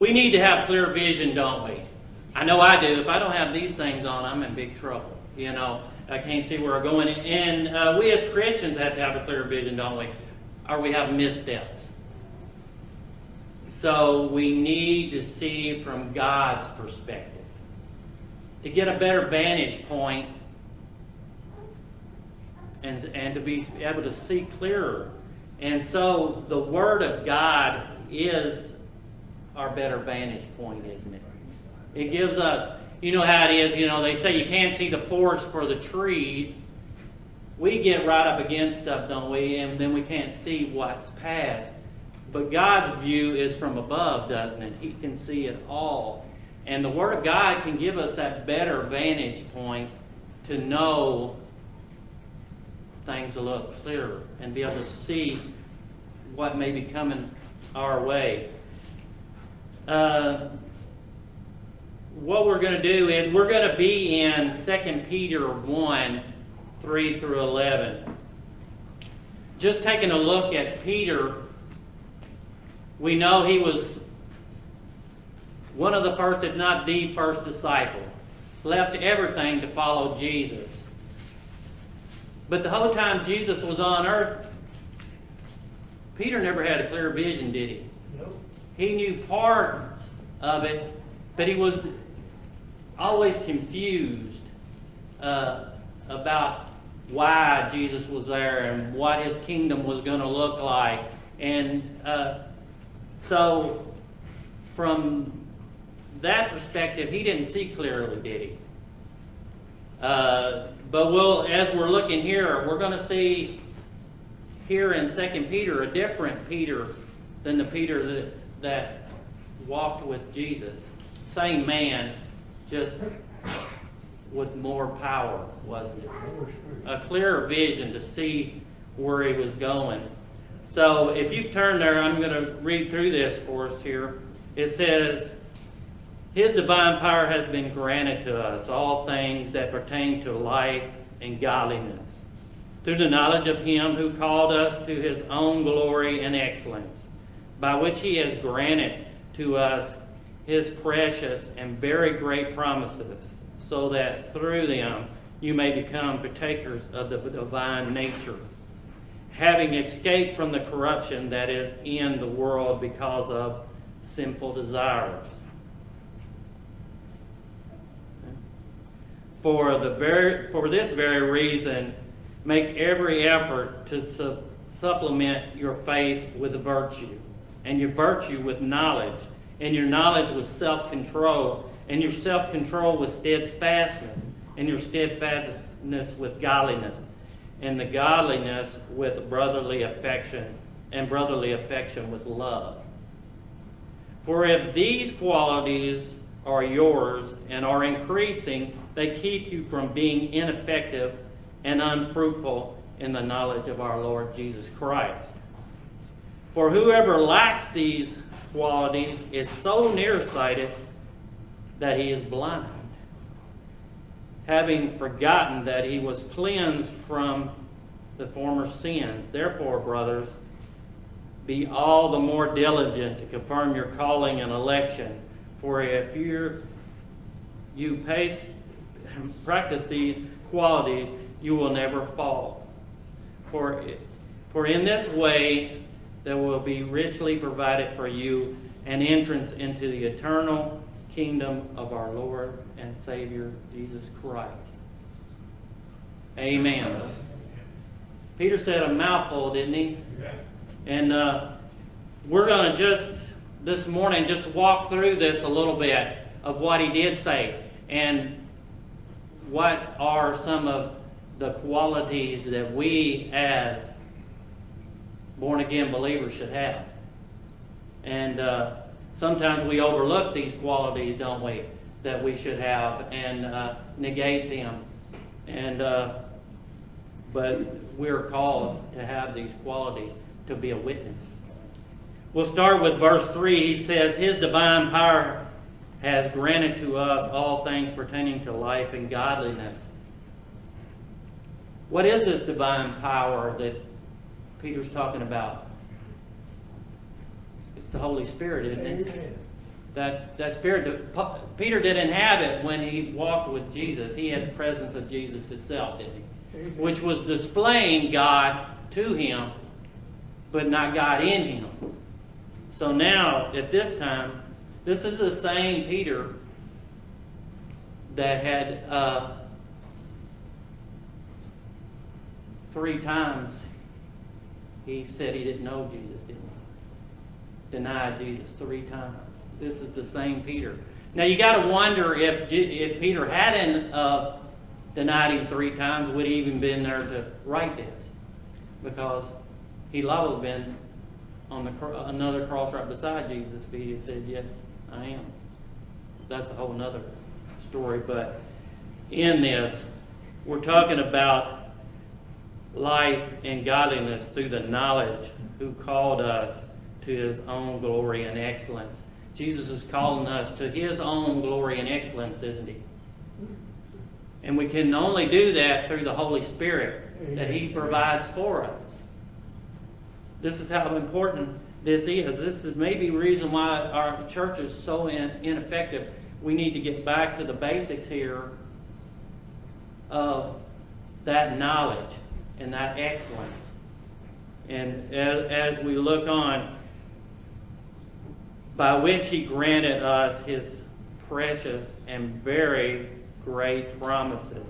We need to have clear vision, don't we? I know I do. If I don't have these things on, I'm in big trouble. You know, I can't see where we're going. And we as Christians have to have a clear vision, don't we? Or we have missteps. So we need to see from God's perspective. To get a better vantage point and to be able to see clearer. And so the Word of God is our better vantage point, isn't it? It gives us, you know how it is, you know, they say you can't see the forest for the trees. We get right up against stuff, don't we? And then we can't see what's past. But God's view is from above, doesn't it? He can see it all. And the Word of God can give us that better vantage point to know things a little clearer and be able to see what may be coming our way. What we're going to do is we're going to be in 2 Peter 1, 3 through 11. Just taking a look at Peter, we know he was one of the first, if not the first disciple. Left everything to follow Jesus. But the whole time Jesus was on earth, Peter never had a clear vision, did he? Nope. He knew parts of it, but he was always confused about why Jesus was there and what his kingdom was going to look like. And so from that perspective, he didn't see clearly, did he? But as we're looking here, we're going to see here in 2 Peter a different Peter than the Peter that walked with Jesus. Same man, just with more power, wasn't it? A clearer vision to see where he was going. So if you've turned there, I'm going to read through this for us here. It says, His divine power has been granted to us, all things that pertain to life and godliness, through the knowledge of Him who called us to His own glory and excellence, by which He has granted to us His precious and very great promises, so that through them you may become partakers of the divine nature, having escaped from the corruption that is in the world because of sinful desires. For this very reason, make every effort to supplement your faith with virtue, and your virtue with knowledge, and your knowledge with self-control, and your self-control with steadfastness, and your steadfastness with godliness, and the godliness with brotherly affection, and brotherly affection with love. For if these qualities are yours and are increasing, they keep you from being ineffective and unfruitful in the knowledge of our Lord Jesus Christ. For whoever lacks these qualities is so nearsighted that he is blind, having forgotten that he was cleansed from the former sins. Therefore, brothers, be all the more diligent to confirm your calling and election. For if you practice these qualities, you will never fall. For in this way there will be richly provided for you an entrance into the eternal kingdom of our Lord and Savior Jesus Christ. Amen. Peter said a mouthful, didn't he? Yeah. And we're going to just this morning just walk through this a little bit of what he did say and what are some of the qualities that we as born-again believers should have. And sometimes we overlook these qualities, don't we, that we should have and negate them. And but we're called to have these qualities to be a witness. We'll start with verse 3. He says, His divine power has granted to us all things pertaining to life and godliness. What is this divine power that Peter's talking about? It's the Holy Spirit, isn't it? That spirit. Peter didn't have it when he walked with Jesus. He had the presence of Jesus itself, didn't he? Which was displaying God to him, but not God in him. So now, at this time, this is the same Peter that had 3 times he said he didn't know Jesus, didn't he? Denied Jesus 3 times. This is the same Peter. Now you got to wonder if Peter hadn't denied him 3 times, would he even been there to write this? Because he'd have been on another cross right beside Jesus if he had said, yes, I am. That's a whole nother story. But in this, we're talking about life and godliness through the knowledge who called us to his own glory and excellence. Jesus is calling us to his own glory and excellence, isn't he? And we can only do that through the Holy Spirit that he provides for us. This is how important this is. This is maybe the reason why our church is so ineffective. We need to get back to the basics here of that knowledge and that excellence. And as we look on, by which he granted us his precious and very great promises.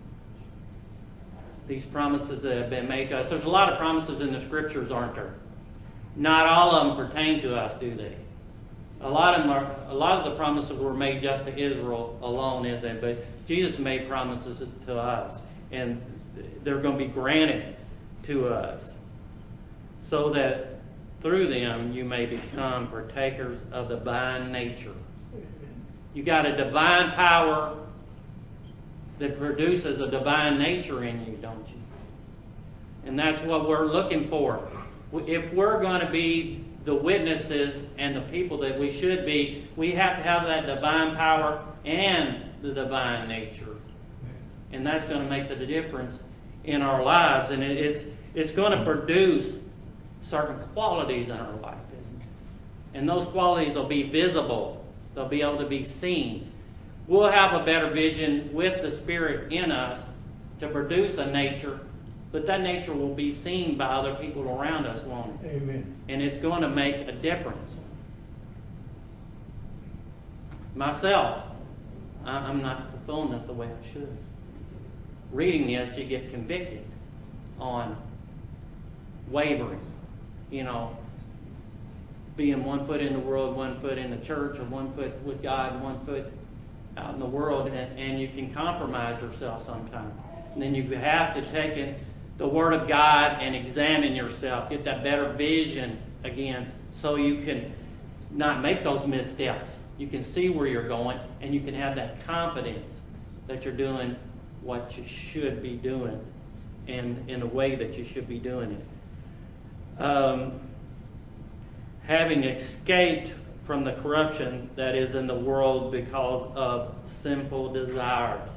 These promises that have been made to us. There's a lot of promises in the scriptures, aren't there? Not all of them pertain to us, do they? A lot of the promises were made just to Israel alone, isn't it? But Jesus made promises to us, and they're going to be granted to us, so that through them you may become partakers of the divine nature. You got a divine power that produces a divine nature in you, don't you? And that's what we're looking for. If we're going to be the witnesses and the people that we should be, we have to have that divine power and the divine nature. And that's going to make the difference in our lives. And it's going to produce certain qualities in our life, isn't it? And those qualities will be visible. They'll be able to be seen. We'll have a better vision with the Spirit in us to produce a nature, but that nature will be seen by other people around us, won't it? Amen. And it's going to make a difference. Myself, I'm not fulfilling this the way I should. Reading this, you get convicted on wavering. You know, being 1 foot in the world, 1 foot in the church, or 1 foot with God, 1 foot out in the world, and you can compromise yourself sometimes. And then you have to take in the Word of God and examine yourself, get that better vision again, so you can not make those missteps. You can see where you're going, and you can have that confidence that you're doing what you should be doing, and in a way that you should be doing it. Having escaped from the corruption that is in the world because of sinful desires.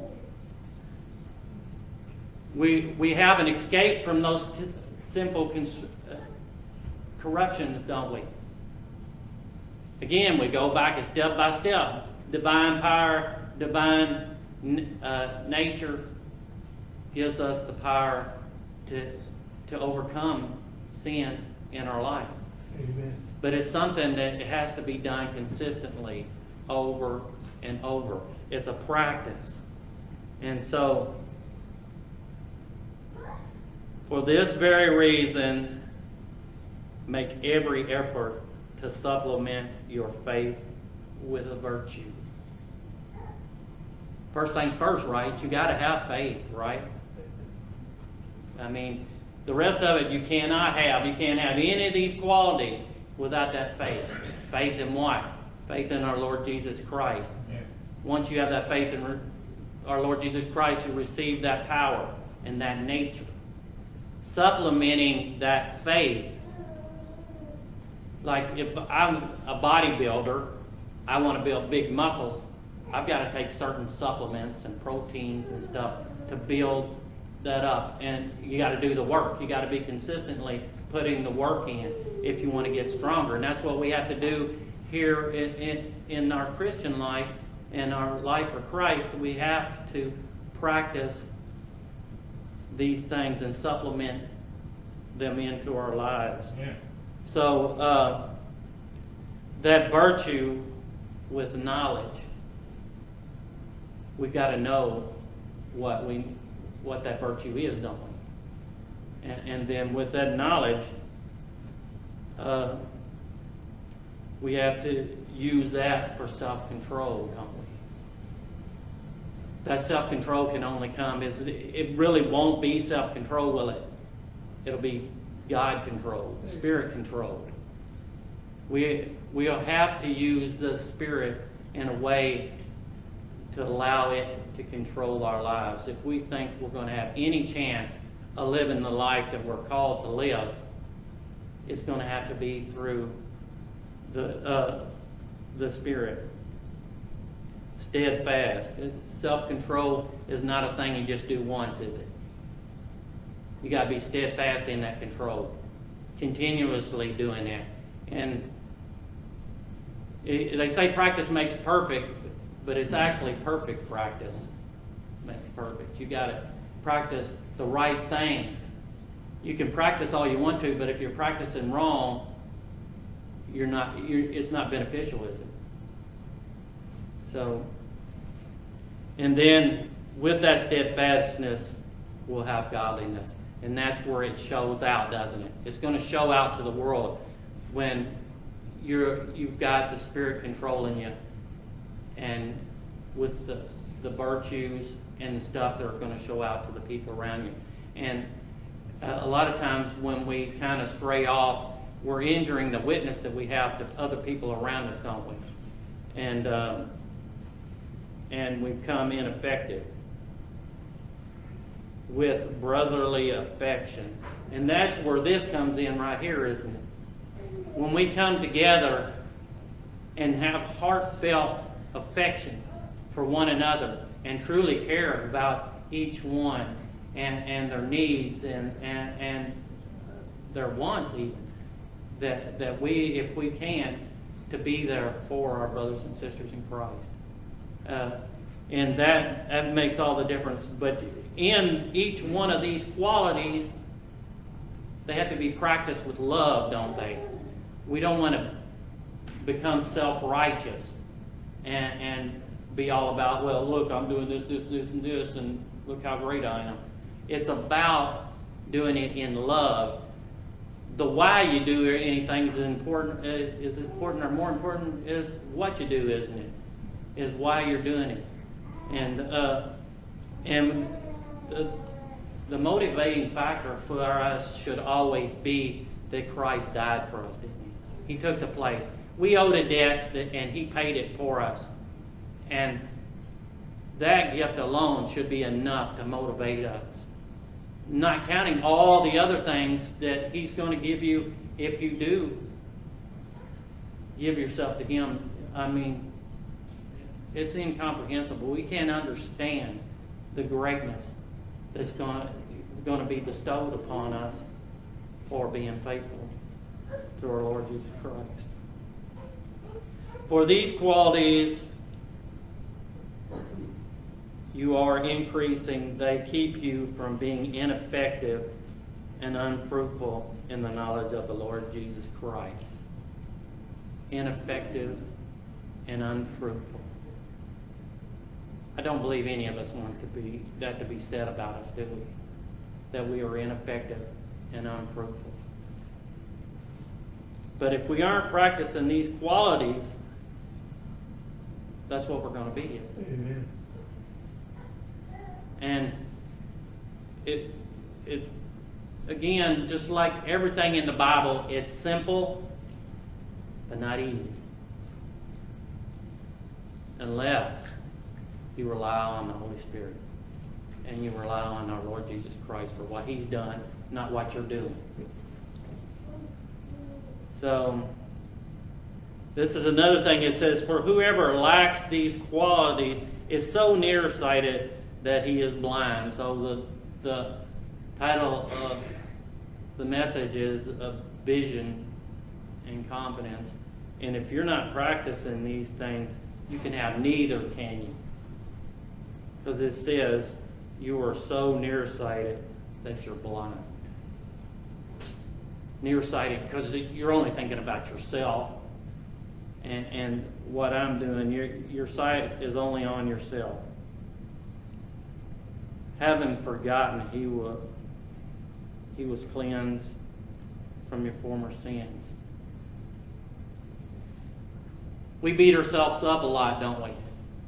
We have an escape from those sinful corruptions, don't we? Again, we go back step by step. Divine power, divine nature gives us the power to overcome sin in our life. Amen. But it's something that has to be done consistently over and over. It's a practice. And so, for this very reason, make every effort to supplement your faith with a virtue. First things first, right? You got to have faith, right? I mean, the rest of it you cannot have. You can't have any of these qualities without that faith. Faith in what? Faith in our Lord Jesus Christ. Yeah. Once you have that faith in our Lord Jesus Christ, you receive that power and that nature. Supplementing that faith. Like if I'm a bodybuilder, I want to build big muscles, I've got to take certain supplements and proteins and stuff to build that up. And you got to do the work. You got to be consistently putting the work in if you want to get stronger. And that's what we have to do here in our Christian life and our life for Christ, we have to practice these things and supplement them into our lives. Yeah. So that virtue with knowledge, we've got to know what that virtue is, don't we? And then with that knowledge, we have to use that for self-control, don't we? That self-control can only come, it really won't be self-control, will it? It'll be God-controlled, Spirit-controlled. We'll have to use the Spirit in a way to allow it to control our lives. If we think we're going to have any chance of living the life that we're called to live, it's going to have to be through the Spirit. Steadfast. Self-control is not a thing you just do once, is it? You got to be steadfast in that control, continuously doing that. And they say practice makes perfect, but it's actually perfect practice makes perfect. You got to practice the right things. You can practice all you want to, but if you're practicing wrong, it's not beneficial, is it? So, and then with that steadfastness, we'll have godliness. And that's where it shows out, doesn't it? It's going to show out to the world when you've got the Spirit controlling you, and with the virtues and the stuff that are going to show out to the people around you. And a lot of times when we kind of stray off, we're injuring the witness that we have to other people around us, don't we? And we become ineffective. With brotherly affection. And that's where this comes in right here, isn't it? When we come together and have heartfelt affection for one another and truly care about each one and their needs and their wants even, that we, if we can, to be there for our brothers and sisters in Christ. And that makes all the difference. But in each one of these qualities, they have to be practiced with love, don't they? We don't want to become self-righteous and be all about, well, look, I'm doing this, and this, and look how great I am. It's about doing it in love. The why you do anything is important or more important is what you do, isn't it? Is why you're doing it. And the motivating factor for us should always be that Christ died for us, didn't he? He took the place. We owed a debt, and he paid it for us. And that gift alone should be enough to motivate us. Not counting all the other things that he's going to give you if you do give yourself to him. I mean, it's incomprehensible. We can't understand the greatness that's going to be bestowed upon us for being faithful to our Lord Jesus Christ. For these qualities you are increasing, they keep you from being ineffective and unfruitful in the knowledge of the Lord Jesus Christ. Ineffective and unfruitful. I don't believe any of us want that to be said about us, do we? That we are ineffective and unfruitful. But if we aren't practicing these qualities, that's what we're going to be, isn't it? Amen. And it's again, just like everything in the Bible, it's simple, but not easy. Unless you rely on the Holy Spirit and you rely on our Lord Jesus Christ for what he's done, not what you're doing. So, this is another thing. It says, for whoever lacks these qualities is so nearsighted that he is blind. So the title of the message is Vision and Confidence. And if you're not practicing these things, you can have neither, can you? Because it says you are so nearsighted that you're blind. Nearsighted because you're only thinking about yourself. And what I'm doing, your sight is only on yourself. Having forgotten he was cleansed from your former sins. We beat ourselves up a lot, don't we?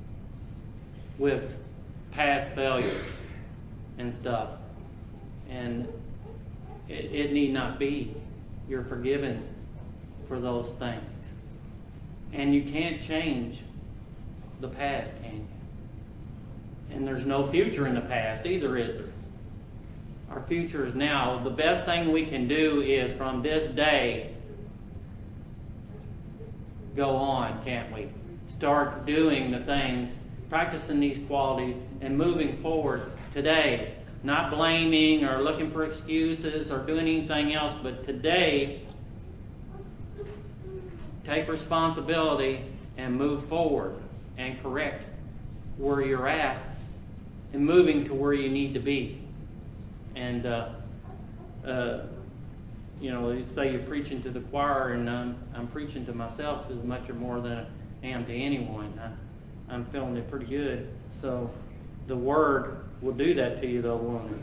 With past failures and stuff. And it need not be. You're forgiven for those things. And you can't change the past, can you? And there's no future in the past either, is there? Our future is now. The best thing we can do is from this day go on, can't we? Start doing the things, practicing these qualities, and moving forward today. Not blaming or looking for excuses or doing anything else, but today, take responsibility and move forward and correct where you're at and moving to where you need to be. And, they say you're preaching to the choir, and I'm preaching to myself as much or more than I am to anyone. I'm feeling it pretty good. So the Word will do that to you, though, won't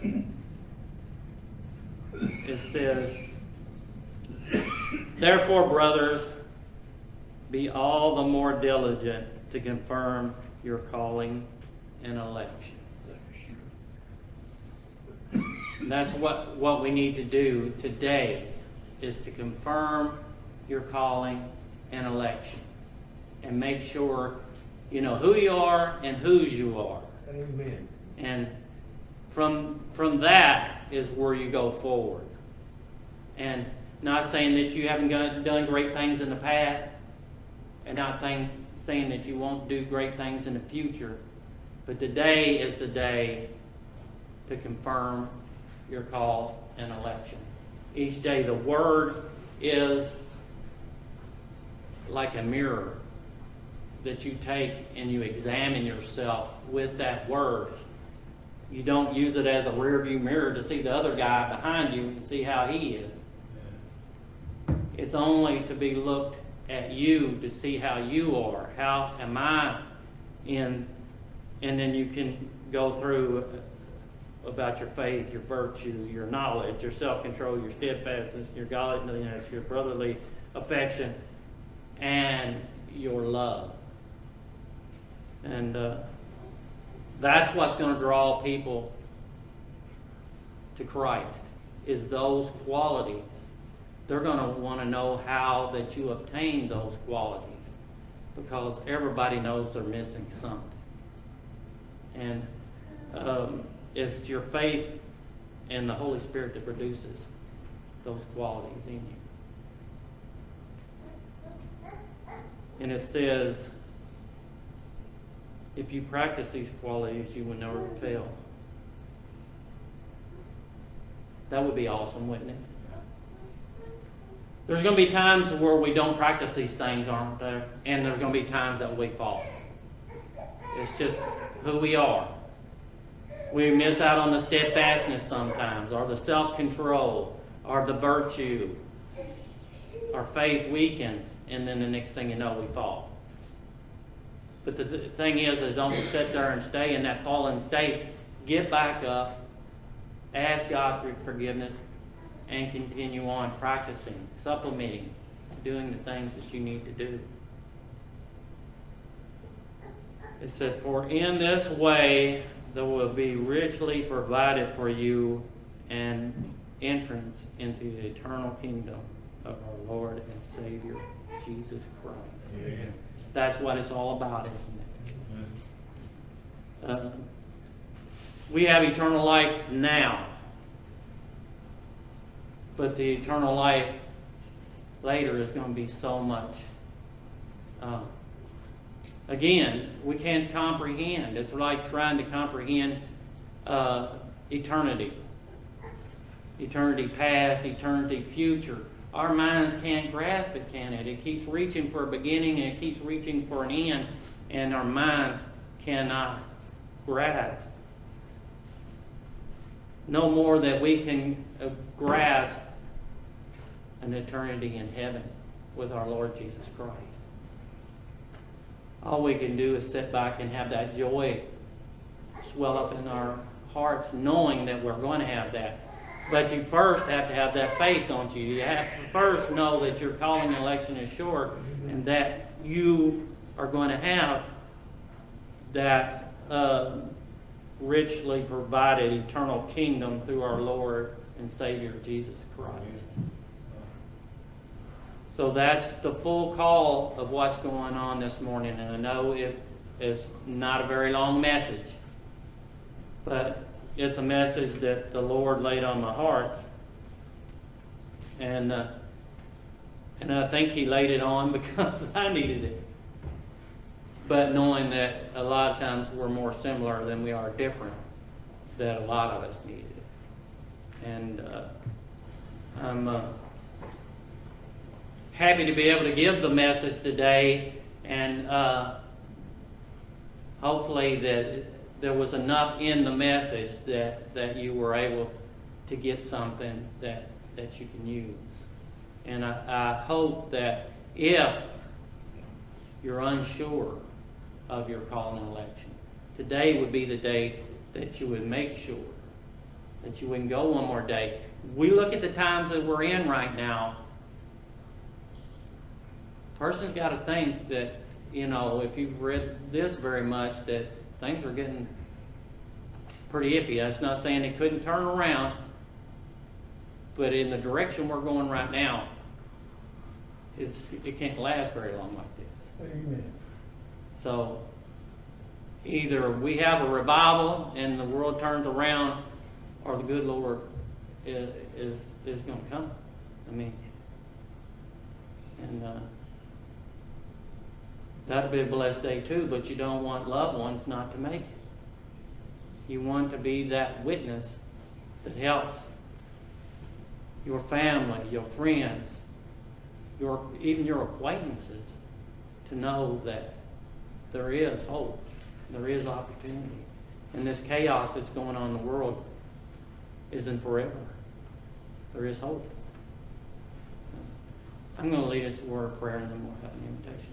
it? It says, therefore, brothers, be all the more diligent to confirm your calling and election. That's what we need to do today, is to confirm your calling and election. And make sure you know who you are and whose you are. Amen. And from that is where you go forward. And not saying that you haven't done great things in the past, and not saying that you won't do great things in the future. But today is the day to confirm your call and election. Each day the Word is like a mirror that you take and you examine yourself with that Word. You don't use it as a rearview mirror to see the other guy behind you and see how he is. It's only to be looked at you to see how you are. How am I in? And then you can go through about your faith, your virtue, your knowledge, your self-control, your steadfastness, your godliness, your brotherly affection, and your love. And that's what's going to draw people to Christ, is those qualities. They're going to want to know how that you obtain those qualities, because everybody knows they're missing something. And it's your faith and the Holy Spirit that produces those qualities in you. And it says, if you practice these qualities, you will never fail. That would be awesome, wouldn't it? There's going to be times where we don't practice these things, aren't there? And there's going to be times that we fall. It's just who we are. We miss out on the steadfastness sometimes, or the self-control, or the virtue. Our faith weakens, and then the next thing you know, we fall. But the thing is don't sit there and stay in that fallen state. Get back up, ask God for forgiveness, and continue on practicing, supplementing, doing the things that you need to do. It said, for in this way there will be richly provided for you an entrance into the eternal kingdom of our Lord and Savior, Jesus Christ. Amen. That's what it's all about, isn't it? We have eternal life now. But the eternal life later is going to be so much. Again, we can't comprehend. It's like trying to comprehend eternity. Eternity past, eternity future. our minds can't grasp it, can it? It keeps reaching for a beginning and it keeps reaching for an end, and our minds cannot grasp. No more that we can grasp an eternity in heaven with our Lord Jesus Christ. All we can do is sit back and have that joy swell up in our hearts, knowing that we're going to have that. But you first have to have that faith, don't you? You have to first know that your calling and election is sure, and that you are going to have that richly provided eternal kingdom through our Lord and Savior Jesus Christ. So that's the full call of what's going on this morning. And I know it is not a very long message, but it's a message that the Lord laid on my heart. And I think He laid it on because I needed it. But knowing that a lot of times we're more similar than we are different, that a lot of us needed it. And I'm happy to be able to give the message today, and hopefully that there was enough in the message that you were able to get something that you can use. And I hope that if you're unsure of your call and election, today would be the day that you would make sure that you wouldn't go one more day. We look at the times that we're in right now. A person's got to think that, if you've read this very much, that things are getting pretty iffy. That's not saying it couldn't turn around, but in the direction we're going right now, it can't last very long like this. Amen. So either we have a revival and the world turns around, or the good Lord is going to come. And that'll be a blessed day too, but you don't want loved ones not to make it. You want to be that witness that helps your family, your friends, even your acquaintances to know that there is hope, there is opportunity. And this chaos that's going on in the world isn't forever. There is hope. I'm going to lead us to a word of prayer, and then we'll have an invitation.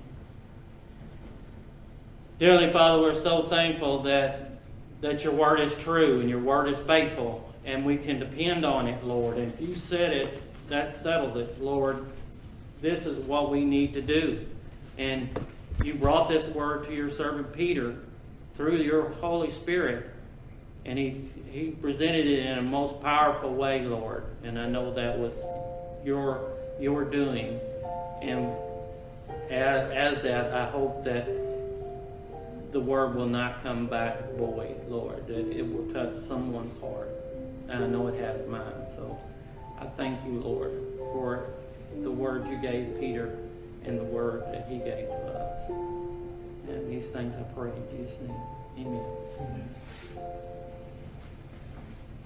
Dearly Father, we're so thankful that your word is true and your word is faithful, and we can depend on it, Lord. And if you said it, that settles it, Lord. This is what we need to do. And you brought this word to your servant Peter through your Holy Spirit, and he presented it in a most powerful way, Lord. And I know that was your doing. And as that, I hope that the word will not come back void, Lord, that it will touch someone's heart. And I know it has mine. So I thank you, Lord, for the word you gave Peter and the word that he gave to us. And these things I pray in Jesus' name. Amen. Amen.